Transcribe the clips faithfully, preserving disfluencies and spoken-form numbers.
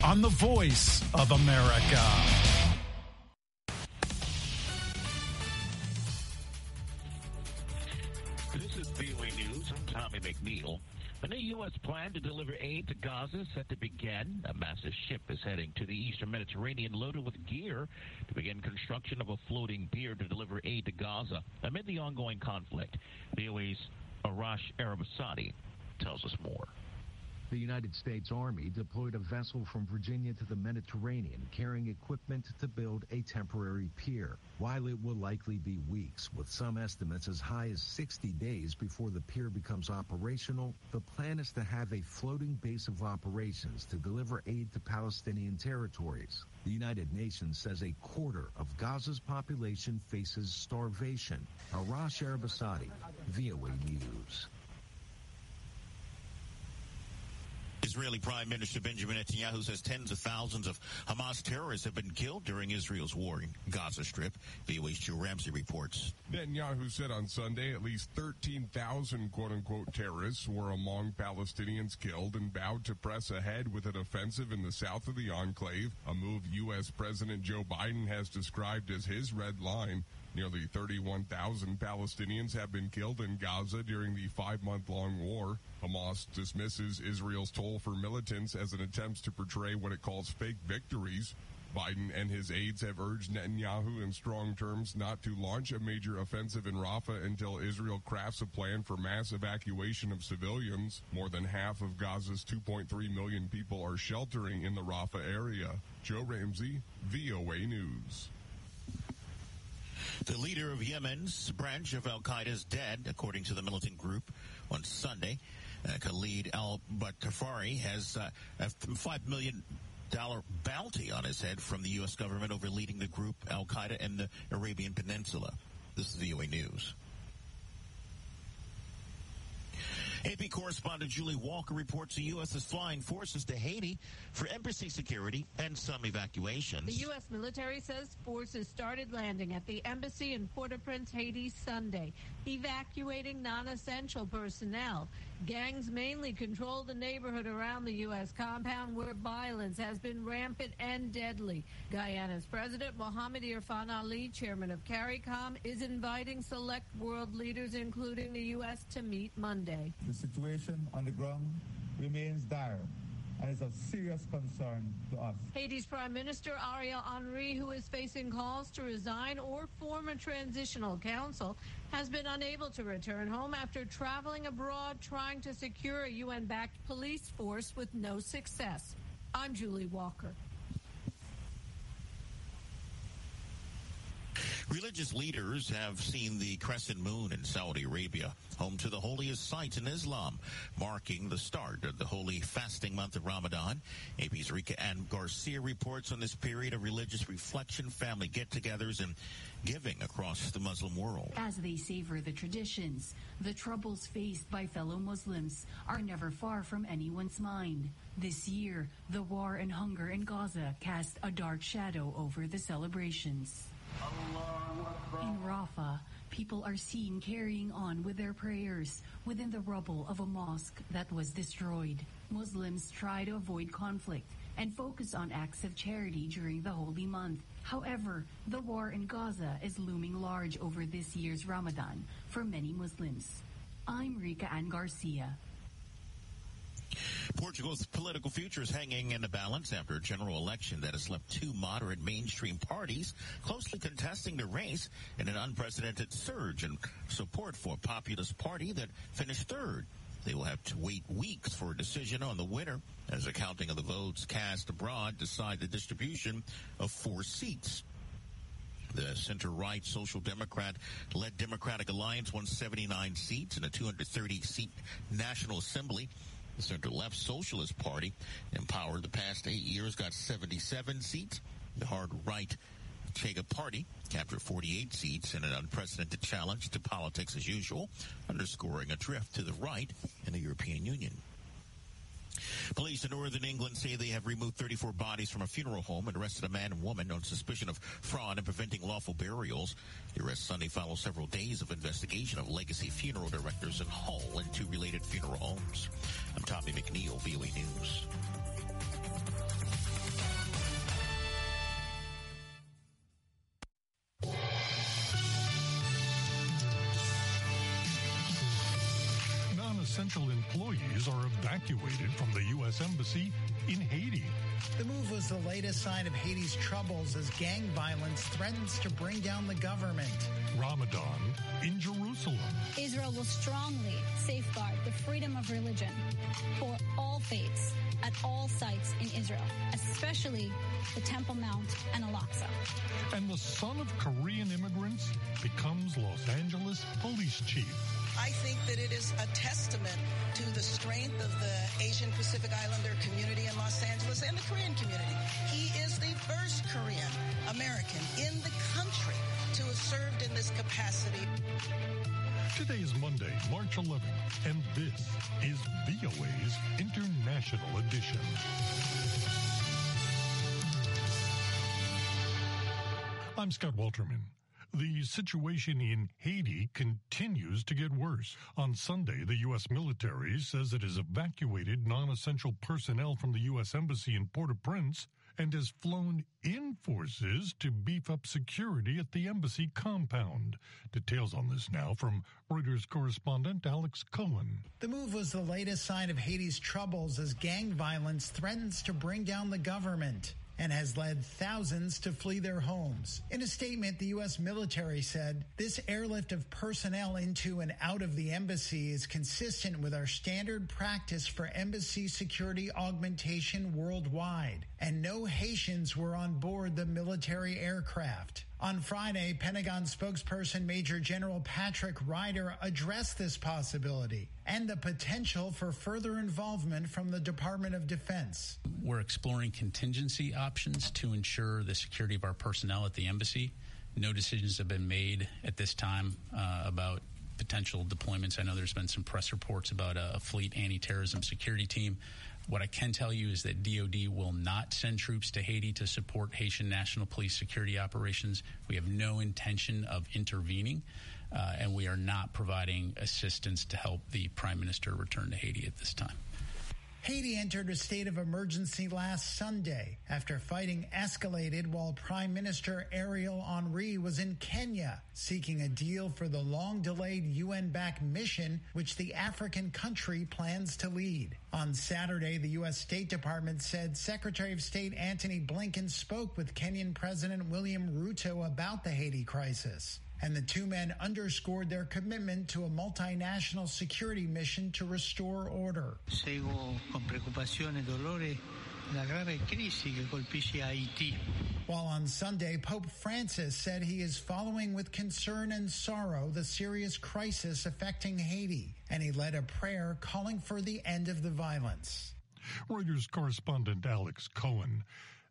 on the Voice of America. This is V O A News. I'm Tommy McNeil. A new U S plan to deliver aid to Gaza set to begin. A massive ship is heading to the eastern Mediterranean loaded with gear to begin construction of a floating pier to deliver aid to Gaza amid the ongoing conflict. V O A's Arash Arabasadi tells us more. The United States Army deployed a vessel from Virginia to the Mediterranean carrying equipment to build a temporary pier. While it will likely be weeks, with some estimates as high as sixty days before the pier becomes operational, the plan is to have a floating base of operations to deliver aid to Palestinian territories. The United Nations says a quarter of Gaza's population faces starvation. Arash Arabasadi, V O A News. Israeli Prime Minister Benjamin Netanyahu says tens of thousands of Hamas terrorists have been killed during Israel's war in Gaza Strip. V O A's Joe Ramsey reports. Netanyahu said on Sunday at least thirteen thousand quote-unquote terrorists were among Palestinians killed and vowed to press ahead with an offensive in the south of the enclave, a move U S President Joe Biden has described as his red line. Nearly thirty-one thousand Palestinians have been killed in Gaza during the five-month-long war. Hamas dismisses Israel's toll for militants as an attempt to portray what it calls fake victories. Biden and his aides have urged Netanyahu in strong terms not to launch a major offensive in Rafah until Israel crafts a plan for mass evacuation of civilians. More than half of Gaza's two point three million people are sheltering in the Rafah area. Joe Ramsey, V O A News. The leader of Yemen's branch of al-Qaeda is dead, according to the militant group. On Sunday, uh, Khalid al-Bakhtari has uh, a five million dollars bounty on his head from the U S government over leading the group al-Qaeda in the Arabian Peninsula. This is V O A News. A P correspondent Julie Walker reports the U S is flying forces to Haiti for embassy security and some evacuations. The U S military says forces started landing at the embassy in Port-au-Prince, Haiti, Sunday, evacuating non-essential personnel. Gangs mainly control the neighborhood around the U S compound where violence has been rampant and deadly. Guyana's President Mohamed Irfan Ali, chairman of CARICOM, is inviting select world leaders, including the U S, to meet Monday. The situation on the ground remains dire and is of serious concern to us. Haiti's Prime Minister Ariel Henry, who is facing calls to resign or form a transitional council, has been unable to return home after traveling abroad trying to secure a U N-backed police force with no success. I'm Julie Walker. Religious leaders have seen the crescent moon in Saudi Arabia, home to the holiest sites in Islam, marking the start of the holy fasting month of Ramadan. A P's Rika Ann Garcia reports on this period of religious reflection, family get-togethers, and giving across the Muslim world. As they savor the traditions, the troubles faced by fellow Muslims are never far from anyone's mind. This year, the war and hunger in Gaza cast a dark shadow over the celebrations. In Rafah, people are seen carrying on with their prayers within the rubble of a mosque that was destroyed. Muslims try to avoid conflict and focus on acts of charity during the holy month. However, the war in Gaza is looming large over this year's Ramadan for many Muslims. I'm Rika Ann Garcia. Portugal's political future is hanging in the balance after a general election that has left two moderate mainstream parties closely contesting the race in an unprecedented surge in support for a populist party that finished third. They will have to wait weeks for a decision on the winner as a counting of the votes cast abroad decide the distribution of four seats. The center-right Social Democrat-led Democratic Alliance won seventy-nine seats in a two hundred thirty seat National Assembly. The center-left Socialist Party, in power the past eight years, got seventy-seven seats. The hard-right Chega Party captured forty-eight seats in an unprecedented challenge to politics as usual, underscoring a drift to the right in the European Union. Police in northern England say they have removed thirty-four bodies from a funeral home and arrested a man and woman on suspicion of fraud and preventing lawful burials. The arrest Sunday follows several days of investigation of legacy funeral directors in Hull and two related funeral homes. I'm Tommy McNeil, V O A News. non-essential employees are evacuated from the U S Embassy in Haiti. The move was the latest sign of Haiti's troubles as gang violence threatens to bring down the government. Ramadan in Jerusalem. Israel will strongly safeguard the freedom of religion for all faiths at all sites in Israel, especially the Temple Mount and Al-Aqsa. And the son of Korean immigrants becomes Los Angeles police chief. I think that it is a testament to the strength of the Asian Pacific Islander community in Los Angeles and the Korean community. He is the first Korean American in the country to have served in this capacity. Today is Monday, March eleventh, and this is V O A's International Edition. I'm Scott Walterman. The situation in Haiti continues to get worse. On Sunday, the U S military says it has evacuated non-essential personnel from the U S Embassy in Port-au-Prince and has flown in forces to beef up security at the embassy compound. Details on this now from Reuters correspondent Alex Cohen. The move was the latest sign of Haiti's troubles as gang violence threatens to bring down the government and has led thousands to flee their homes. In a statement, the U S military said, "This airlift of personnel into and out of the embassy is consistent with our standard practice for embassy security augmentation worldwide, and no Haitians were on board the military aircraft." On Friday, Pentagon spokesperson Major General Patrick Ryder addressed this possibility and the potential for further involvement from the Department of Defense. We're exploring contingency options to ensure the security of our personnel at the embassy. No decisions have been made at this time uh, about potential deployments. I know there's been some press reports about a, a fleet anti-terrorism security team. What I can tell you is that D O D will not send troops to Haiti to support Haitian National Police security operations. We have no intention of intervening, uh, and we are not providing assistance to help the Prime Minister return to Haiti at this time. Haiti entered a state of emergency last Sunday after fighting escalated while Prime Minister Ariel Henry was in Kenya seeking a deal for the long-delayed U N-backed mission which the African country plans to lead. On Saturday, the U S State Department said Secretary of State Antony Blinken spoke with Kenyan President William Ruto about the Haiti crisis. And the two men underscored their commitment to a multinational security mission to restore order. Seguo con preoccupazione e dolore la grave crisi che colpisce Haiti. While on Sunday, Pope Francis said he is following with concern and sorrow the serious crisis affecting Haiti, and he led a prayer calling for the end of the violence. Reuters correspondent Alex Cohen.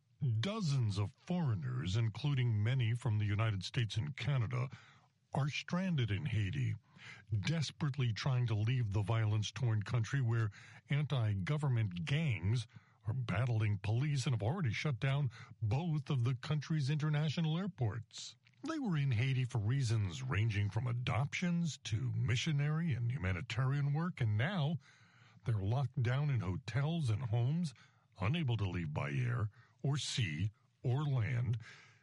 Dozens of foreigners, including many from the United States and Canada, are stranded in Haiti, desperately trying to leave the violence-torn country where anti-government gangs are battling police and have already shut down both of the country's international airports. They were in Haiti for reasons ranging from adoptions to missionary and humanitarian work, and now they're locked down in hotels and homes, unable to leave by air or sea or land,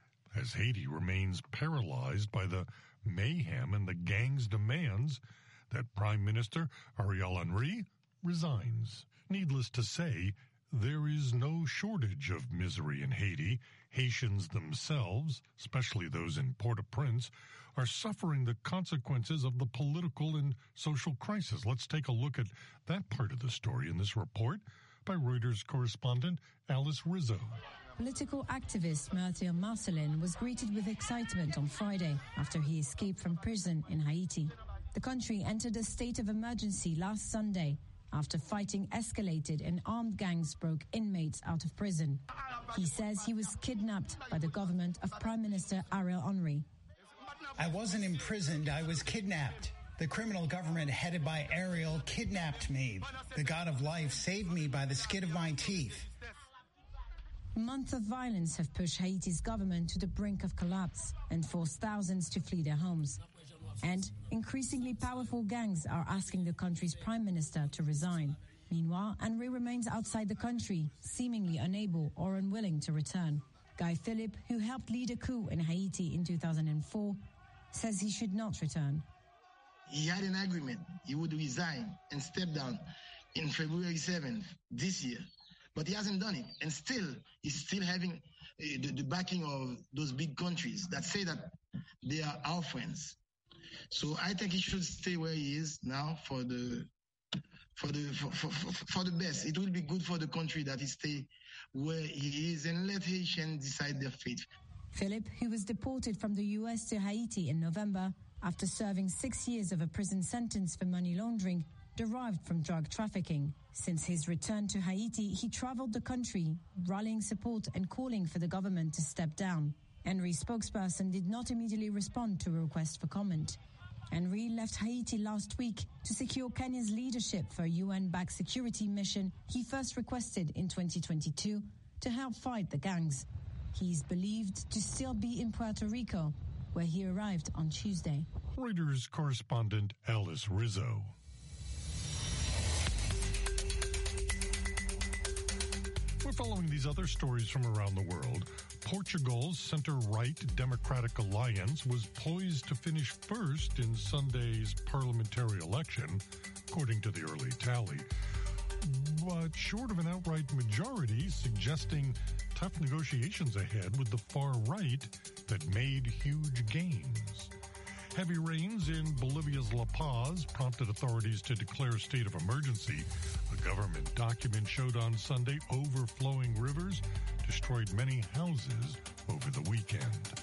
as Haiti remains paralyzed by the mayhem and the gang's demands that Prime Minister Ariel Henry resigns. Needless to say, there is no shortage of misery in Haiti. Haitians themselves, especially those in Port-au-Prince, are suffering the consequences of the political and social crisis. Let's take a look at that part of the story in this report by Reuters correspondent Alice Rizzo. Political activist Mathieu Marcelin was greeted with excitement on Friday after he escaped from prison in Haiti. The country entered a state of emergency last Sunday after fighting escalated and armed gangs broke inmates out of prison. He says he was kidnapped by the government of Prime Minister Ariel Henry. I wasn't imprisoned, I was kidnapped. The criminal government headed by Ariel kidnapped me. The God of life saved me by the skin of my teeth. Months of violence have pushed Haiti's government to the brink of collapse and forced thousands to flee their homes. And increasingly powerful gangs are asking the country's prime minister to resign. Meanwhile, Henry remains outside the country, seemingly unable or unwilling to return. Guy Philippe, who helped lead a coup in Haiti in two thousand four, says he should not return. he had an agreement. He would resign and step down in February seventh this year. But he hasn't done it. And still, he's still having uh, the, the backing of those big countries that say that they are our friends. So I think he should stay where he is now for the for the for, for, for, for the best. It will be good for the country that he stay where he is and let Haitians decide their fate. Philip, who was deported from the U S to Haiti in November after serving six years of a prison sentence for money laundering, derived from drug trafficking. Since his return to Haiti, he traveled the country, rallying support and calling for the government to step down. Henry's spokesperson did not immediately respond to a request for comment. Henry left Haiti last week to secure Kenya's leadership for a U N-backed security mission he first requested in twenty twenty-two to help fight the gangs. He is believed to still be in Puerto Rico, where he arrived on Tuesday. Reuters correspondent Alice Rizzo. We're following these other stories from around the world. Portugal's center-right Democratic Alliance was poised to finish first in Sunday's parliamentary election, according to the early tally. But short of an outright majority, suggesting tough negotiations ahead with the far right that made huge gains. Heavy rains in Bolivia's La Paz prompted authorities to declare a state of emergency. A government document showed on Sunday overflowing rivers destroyed many houses over the weekend.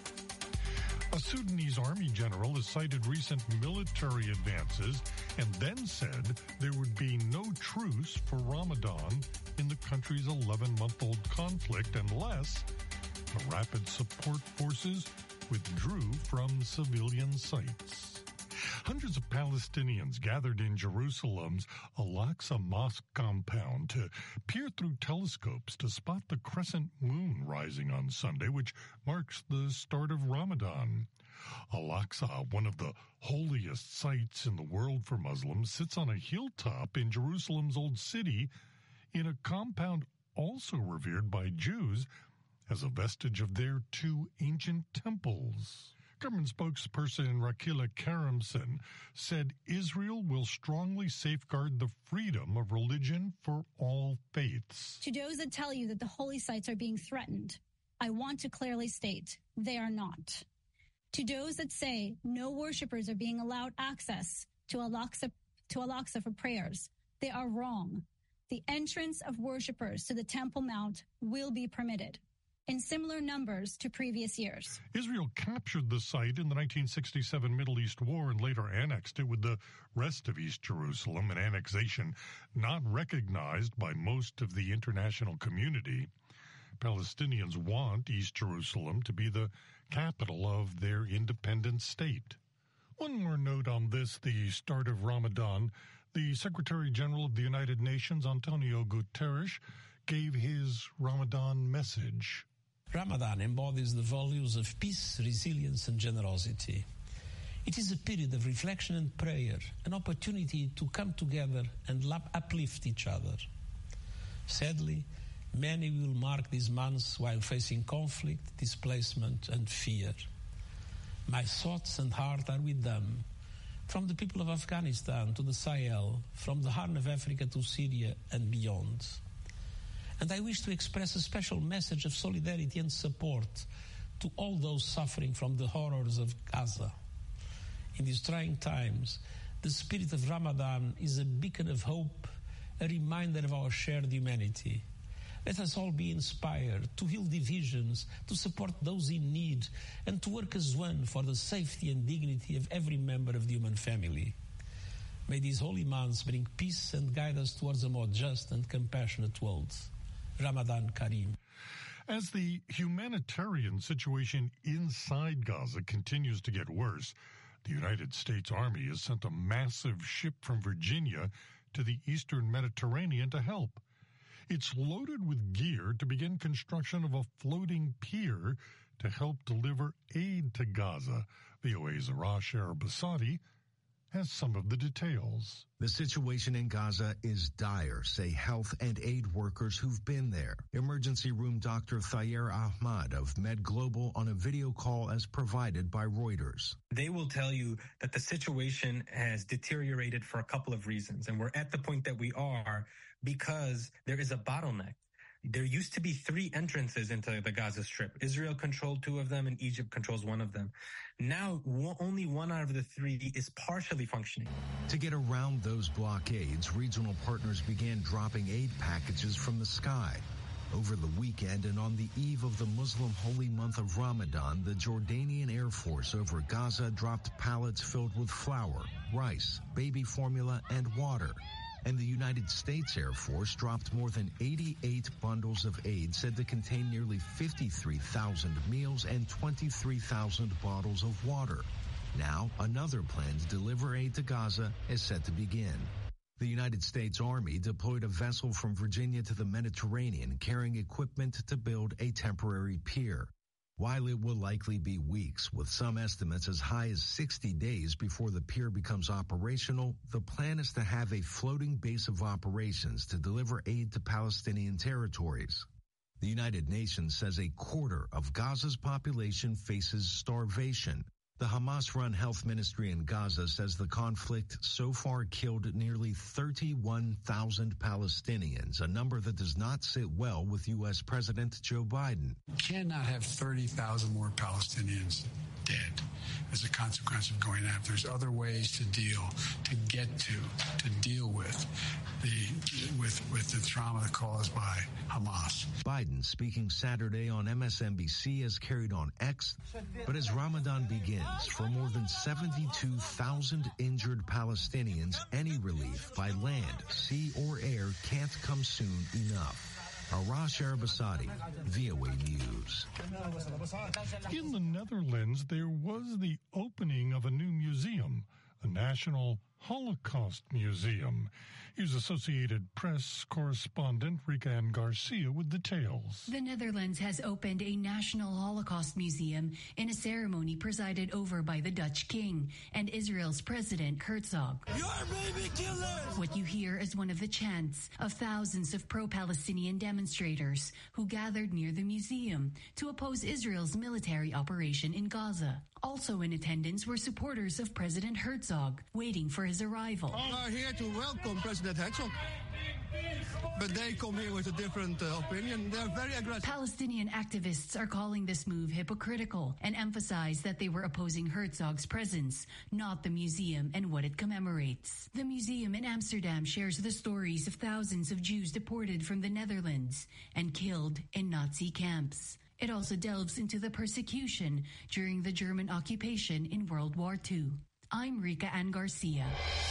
A Sudanese army general has cited recent military advances and then said there would be no truce for Ramadan in the country's eleven-month-old conflict unless the rapid support forces withdrew from civilian sites. Hundreds of Palestinians gathered in Jerusalem's Al-Aqsa Mosque compound to peer through telescopes to spot the crescent moon rising on Sunday, which marks the start of Ramadan. Al-Aqsa, one of the holiest sites in the world for Muslims, sits on a hilltop in Jerusalem's Old City in a compound also revered by Jews as a vestige of their two ancient temples. Government spokesperson Rakila Karimson said Israel will strongly safeguard the freedom of religion for all faiths. To those that tell you that the holy sites are being threatened, I want to clearly state they are not. To those that say no worshipers are being allowed access to Al-Aqsa, to Al-Aqsa for prayers, they are wrong. The entrance of worshipers to the Temple Mount will be permitted in similar numbers to previous years. Israel captured the site in the nineteen sixty-seven Middle East War and later annexed it with the rest of East Jerusalem, an annexation not recognized by most of the international community. Palestinians want East Jerusalem to be the capital of their independent state. One more note on this, the start of Ramadan. The Secretary General of the United Nations, Antonio Guterres, gave his Ramadan message. Ramadan embodies the values of peace, resilience, and generosity. It is a period of reflection and prayer, an opportunity to come together and uplift each other. Sadly, many will mark these months while facing conflict, displacement, and fear. My thoughts and heart are with them, from the people of Afghanistan to the Sahel, from the Horn of Africa to Syria and beyond. And I wish to express a special message of solidarity and support to all those suffering from the horrors of Gaza. In these trying times, the spirit of Ramadan is a beacon of hope, a reminder of our shared humanity. Let us all be inspired to heal divisions, to support those in need, and to work as one for the safety and dignity of every member of the human family. May these holy months bring peace and guide us towards a more just and compassionate world. Ramadan Kareem. As the humanitarian situation inside Gaza continues to get worse, the United States Army has sent a massive ship from Virginia to the eastern Mediterranean to help. It's loaded with gear to begin construction of a floating pier to help deliver aid to Gaza. V O A's Arash Arabasadi has some of the details. The situation in Gaza is dire, say health and aid workers who've been there. Emergency room Doctor Thayer Ahmad of Med Global on a video call as provided by Reuters. They will tell you that the situation has deteriorated for a couple of reasons, and we're at the point that we are because there is a bottleneck. There used to be three entrances into the Gaza Strip. Israel controlled two of them and Egypt controls one of them. Now, only one out of the three is partially functioning. To get around those blockades, regional partners began dropping aid packages from the sky. Over the weekend and on the eve of the Muslim holy month of Ramadan, the Jordanian Air Force over Gaza dropped pallets filled with flour, rice, baby formula, and water. And the United States Air Force dropped more than eighty-eight bundles of aid said to contain nearly fifty-three thousand meals and twenty-three thousand bottles of water. Now, another plan to deliver aid to Gaza is set to begin. The United States Army deployed a vessel from Virginia to the Mediterranean carrying equipment to build a temporary pier. While it will likely be weeks, with some estimates as high as sixty days before the pier becomes operational, the plan is to have a floating base of operations to deliver aid to Palestinian territories. The United Nations says a quarter of Gaza's population faces starvation. The Hamas-run health ministry in Gaza says the conflict so far killed nearly thirty-one thousand Palestinians, a number that does not sit well with U S President Joe Biden. You cannot have thirty thousand more Palestinians dead as a consequence of going out. There's other ways to deal, to get to, to deal with the with with the trauma caused by Hamas. Biden speaking Saturday on M S N B C as carried on X, but as Ramadan begins, for more than seventy-two thousand injured Palestinians, any relief by land, sea, or air can't come soon enough. Arash Arabasadi, V O A News. In the Netherlands, there was the opening of a new museum, a National Holocaust Museum. Here's Associated Press correspondent Rika Ann Garcia with details. The Netherlands has opened a National Holocaust Museum in a ceremony presided over by the Dutch King and Israel's President Herzog. Your baby killers! What you hear is one of the chants of thousands of pro-Palestinian demonstrators who gathered near the museum to oppose Israel's military operation in Gaza. Also in attendance were supporters of President Herzog, waiting for his arrival. We are here to welcome President Herzog. But they come here with a different uh, opinion. They're very aggressive. Palestinian activists are calling this move hypocritical and emphasize that they were opposing Herzog's presence, not the museum and what it commemorates. The museum in Amsterdam shares the stories of thousands of Jews deported from the Netherlands and killed in Nazi camps. It also delves into the persecution during the German occupation in World War Two. I'm Rika Ann Garcia.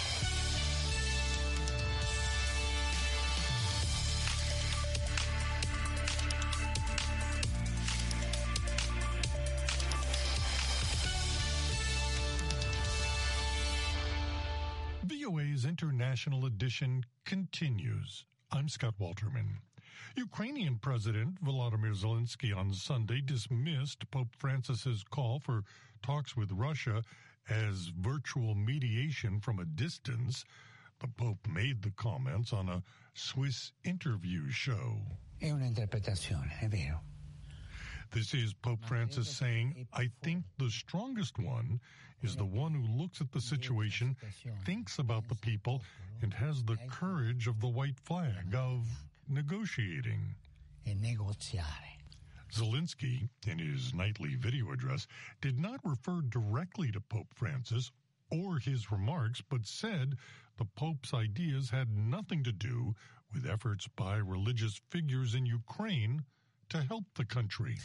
V O A's International Edition continues. I'm Scott Walterman. Ukrainian President Volodymyr Zelensky on Sunday dismissed Pope Francis's call for talks with Russia as virtual mediation from a distance. The Pope made the comments on a Swiss interview show. È un'interpretazione, è vero. This is Pope Francis saying, I think the strongest one is the one who looks at the situation, thinks about the people, and has the courage of the white flag, of negotiating. E negoziare. Zelensky, in his nightly video address, did not refer directly to Pope Francis or his remarks, but said the Pope's ideas had nothing to do with efforts by religious figures in Ukraine to help the country.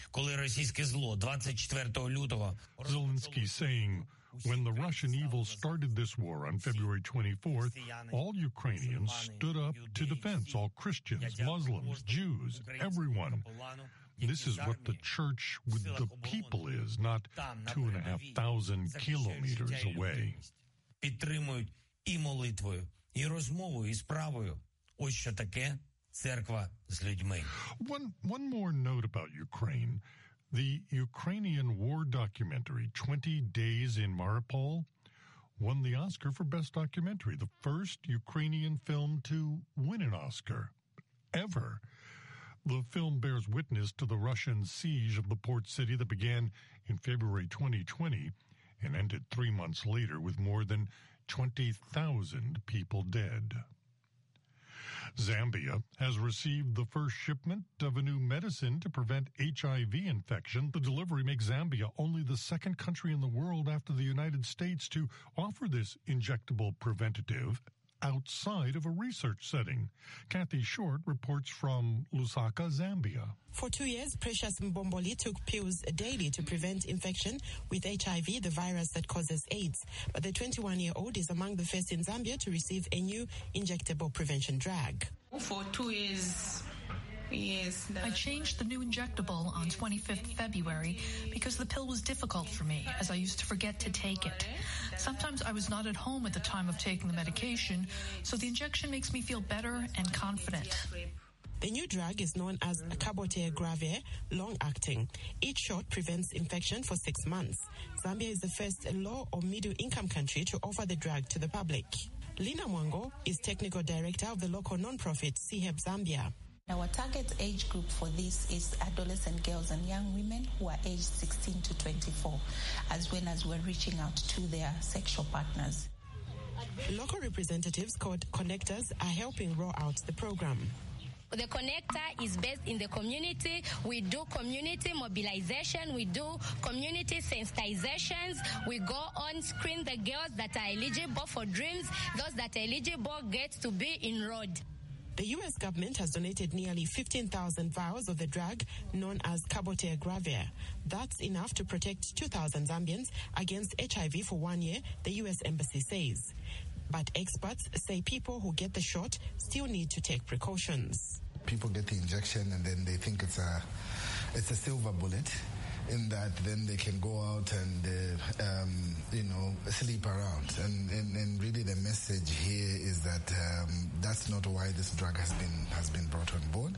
Zelensky saying, when the Russian evil started this war on February twenty-fourth, all Ukrainians stood up to defense, all Christians, Muslims, Jews, everyone. This is what the church with the people is, not two and a half thousand kilometers away. Підтримують і молитвою, і розмовою, і справою. Ось що таке церква з людьми. One, one more note about Ukraine. The Ukrainian war documentary, twenty days in Mariupol, won the Oscar for Best Documentary, the first Ukrainian film to win an Oscar ever. The film bears witness to the Russian siege of the port city that began in February twenty twenty and ended three months later with more than twenty thousand people dead. Zambia has received the first shipment of a new medicine to prevent H I V infection. The delivery makes Zambia only the second country in the world after the United States to offer this injectable preventative outside of a research setting. Kathy Short reports from Lusaka, Zambia. For two years, Precious Mbomboli took pills daily to prevent infection with H I V, the virus that causes AIDS. But the twenty-one-year-old is among the first in Zambia to receive a new injectable prevention drug. For two years, yes. The... I changed the new injectable on twenty-fifth February because the pill was difficult for me, as I used to forget to take it. Sometimes I was not at home at the time of taking the medication, so the injection makes me feel better and confident. The new drug is known as cabotegravir, long-acting. Each shot prevents infection for six months. Zambia is the first low or middle-income country to offer the drug to the public. Lina Mwango is technical director of the local non-profit C H E B Zambia. Our target age group for this is adolescent girls and young women who are aged sixteen to twenty-four, as well as we're reaching out to their sexual partners. Local representatives called connectors are helping roll out the program. The connector is based in the community. We do community mobilization. We do community sensitizations. We go on, screen the girls that are eligible for dreams. Those that are eligible get to be enrolled. The U S government has donated nearly fifteen thousand vials of the drug known as cabotegravir. That's enough to protect two thousand Zambians against H I V for one year, the U S Embassy says. But experts say people who get the shot still need to take precautions. People get the injection and then they think it's a, it's a silver bullet, in that then they can go out and, uh, um, you know, sleep around. And, and, and really the message here is that um, that's not why this drug has been, has been brought on board.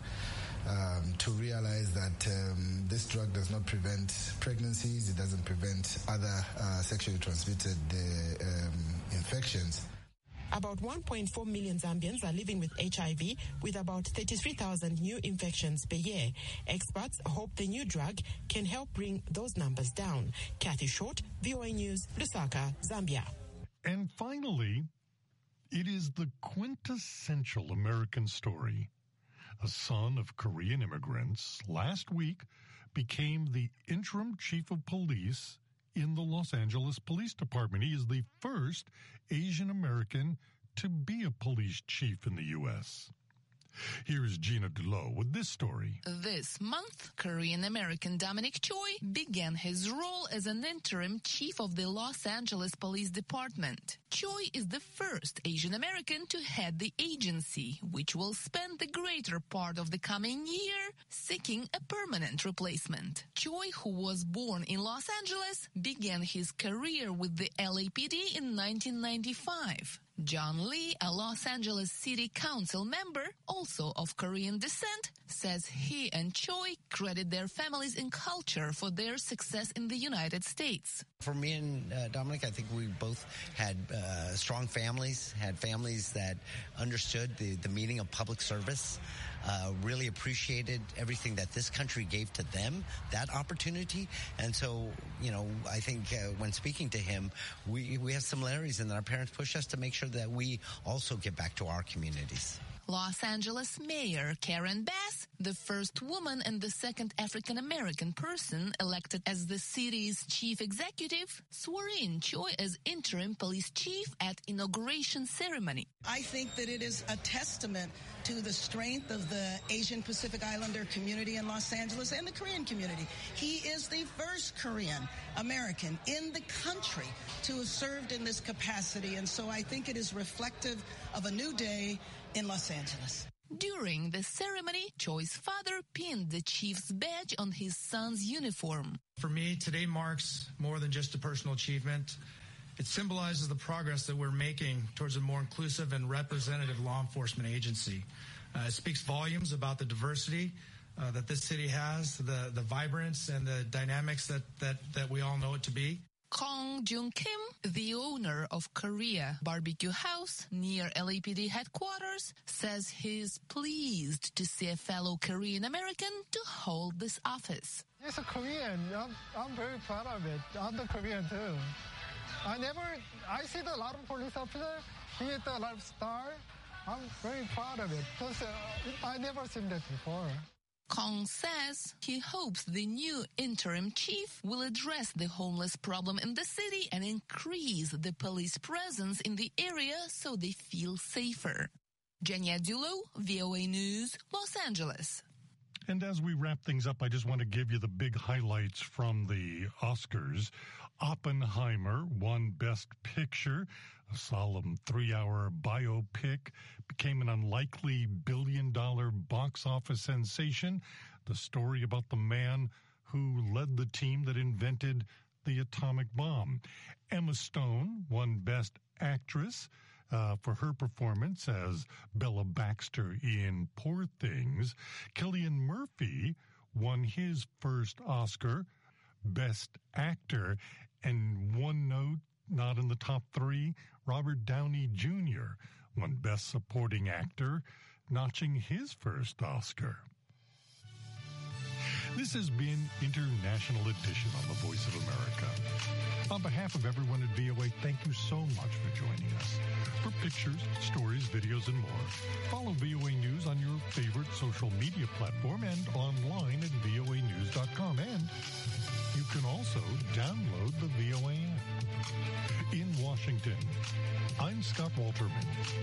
Um, to realize that um, this drug does not prevent pregnancies, it doesn't prevent other uh, sexually transmitted uh, um, infections. About one point four million Zambians are living with H I V, with about thirty-three thousand new infections per year. Experts hope the new drug can help bring those numbers down. Kathy Short, V O A News, Lusaka, Zambia. And finally, it is the quintessential American story. A son of Korean immigrants last week became the interim chief of police in the Los Angeles Police Department. He is the first Asian American to be a police chief in the U S. Here is Gina Dulo with this story. This month, Korean-American Dominic Choi began his role as an interim chief of the Los Angeles Police Department. Choi is the first Asian American to head the agency, which will spend the greater part of the coming year seeking a permanent replacement. Choi, who was born in Los Angeles, began his career with the L A P D in nineteen ninety-five. John Lee, a Los Angeles City Council member, also of Korean descent, says he and Choi credit their families and culture for their success in the United States. For me and uh, Dominic, I think we both had uh, strong families, had families that understood the, the meaning of public service, uh, really appreciated everything that this country gave to them, that opportunity. And so, you know, I think uh, when speaking to him, we, we have similarities in that our parents pushed us to make sure that we also give back to our communities. Los Angeles Mayor Karen Bass, the first woman and the second African-American person elected as the city's chief executive, swore in Choi as interim police chief at inauguration ceremony. I think that it is a testament to the strength of the Asian Pacific Islander community in Los Angeles and the Korean community. He is the first Korean American in the country to have served in this capacity, and so I think it is reflective of a new day in Los Angeles. During the ceremony, Choi's father pinned the chief's badge on his son's uniform. For me, today marks more than just a personal achievement. It symbolizes the progress that we're making towards a more inclusive and representative law enforcement agency. Uh, it speaks volumes about the diversity uh, that this city has, the, the vibrance and the dynamics that, that, that we all know it to be. Kong Jung-kim, the owner of Korea Barbecue House near L A P D headquarters, says he's pleased to see a fellow Korean American to hold this office. As a Korean, I'm, I'm very proud of it. I'm the Korean too. I never, I see a lot of police officers, see a lot of stars. I'm very proud of it because uh, I never seen that before. Kong says he hopes the new interim chief will address the homeless problem in the city and increase the police presence in the area so they feel safer. Jenny Adulo, V O A News, Los Angeles. And as we wrap things up, I just want to give you the big highlights from the Oscars. Oppenheimer won Best Picture. A solemn three-hour biopic became an unlikely billion-dollar box office sensation. The story about the man who led the team that invented the atomic bomb. Emma Stone won Best Actress uh, for her performance as Bella Baxter in Poor Things. Cillian Murphy won his first Oscar, Best Actor. And one note, not in the top three, Robert Downey Junior won Best Supporting Actor, notching his first Oscar. This has been International Edition on the Voice of America. On behalf of everyone at V O A, thank you so much for joining us. For pictures, stories, videos, and more, follow V O A News on your favorite social media platform and online at V O A news dot com. And you can also download the V O A app. In Washington, I'm Scott Walterman.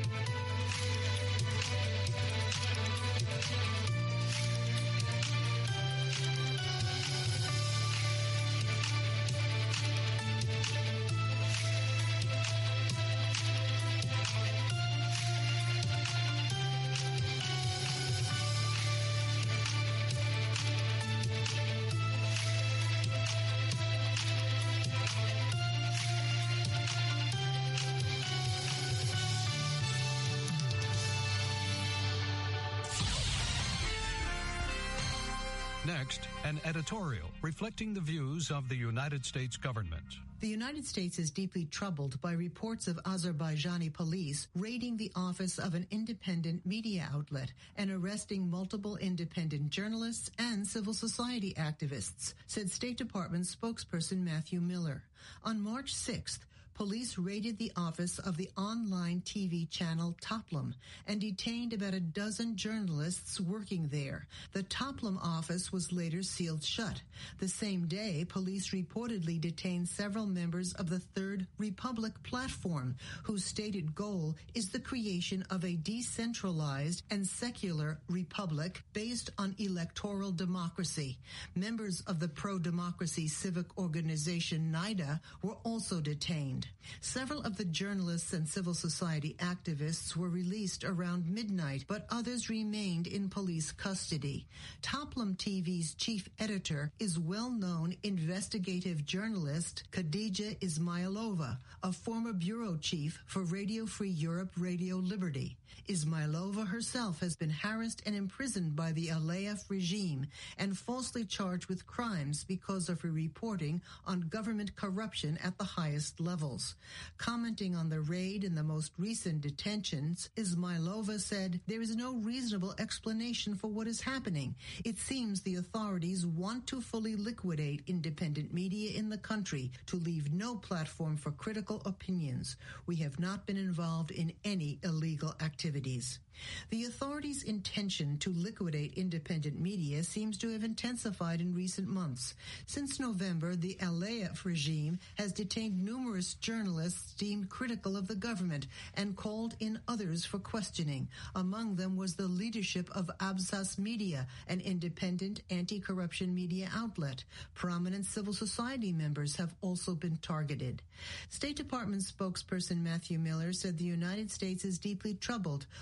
Next, an editorial reflecting the views of the United States government. The United States is deeply troubled by reports of Azerbaijani police raiding the office of an independent media outlet and arresting multiple independent journalists and civil society activists, said State Department spokesperson Matthew Miller. On March sixth, police raided the office of the online T V channel Toplum and detained about a dozen journalists working there. The Toplum office was later sealed shut. The same day, police reportedly detained several members of the Third Republic platform, whose stated goal is the creation of a decentralized and secular republic based on electoral democracy. Members of the pro-democracy civic organization NIDA were also detained. Several of the journalists and civil society activists were released around midnight, but others remained in police custody. Toplum T V's chief editor is well-known investigative journalist Khadija Ismailova, a former bureau chief for Radio Free Europe Radio Liberty. Ismailova herself has been harassed and imprisoned by the Aliyev regime and falsely charged with crimes because of her reporting on government corruption at the highest levels. Commenting on the raid and the most recent detentions, Ismailova said, "There is no reasonable explanation for what is happening. It seems the authorities want to fully liquidate independent media in the country to leave no platform for critical opinions. We have not been involved in any illegal activities." The authorities' intention to liquidate independent media seems to have intensified in recent months. Since November, the Aliyev regime has detained numerous journalists deemed critical of the government and called in others for questioning. Among them was the leadership of Absas Media, an independent anti-corruption media outlet. Prominent civil society members have also been targeted. State Department spokesperson Matthew Miller said the United States is deeply troubled by the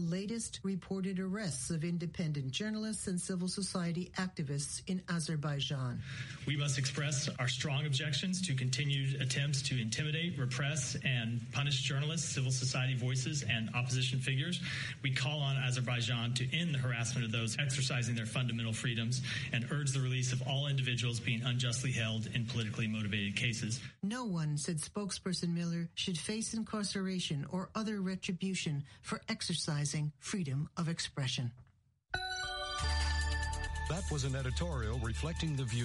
latest reported arrests of independent journalists and civil society activists in Azerbaijan. We must express our strong objections to continued attempts to intimidate, repress, and punish journalists, civil society voices, and opposition figures. We call on Azerbaijan to end the harassment of those exercising their fundamental freedoms and urge the release of all individuals being unjustly held in politically motivated cases. No one, said spokesperson Miller, should face incarceration or other retribution for exercising freedom of expression. That was an editorial reflecting the view